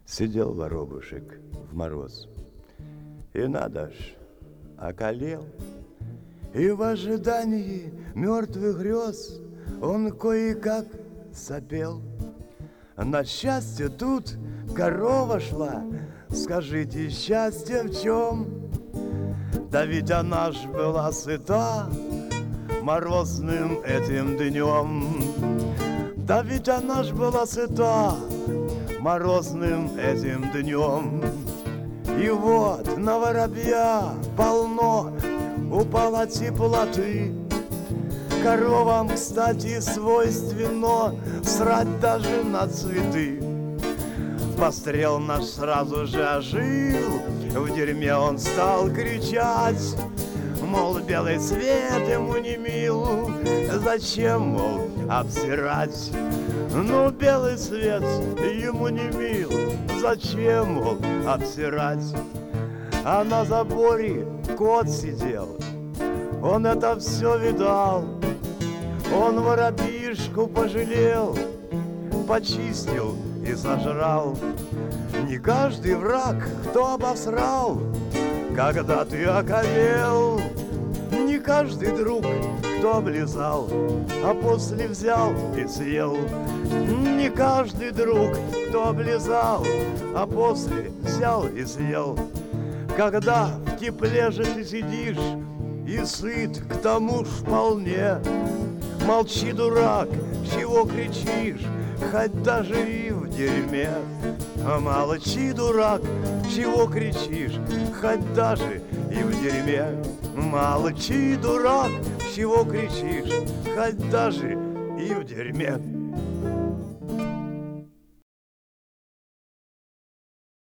Сидел воробушек в мороз, и надо ж, околел, и в ожидании мертвых грез он кое-как сопел. На счастье тут корова шла, скажите, счастье в чем? Да ведь она ж была сыта морозным этим днем. Да ведь она ж была сыта морозным этим днем. И вот на воробья полно упало теплоты. Коровам, кстати, свойственно срать даже на цветы. Пострел наш сразу же ожил, в дерьме он стал кричать, мол, белый свет ему не мил, зачем, мол, обсирать? Ну, белый свет ему не мил, зачем, мол, обсирать? А на заборе кот сидел, он это все видал, он воробьишку пожалел, почистил и сожрал. Не каждый враг, кто обосрал, когда ты околел. Не каждый друг, кто облизал, а после взял и съел. Не каждый друг, кто облизал, а после взял и съел. Когда в тепле же ты сидишь и сыт к тому ж вполне, молчи, дурак, чего кричишь, хоть даже и в дерьме. Молчи, дурак, чего кричишь, хоть даже и в дерьме. Молчи, дурак, чего кричишь, хоть даже и в дерьме.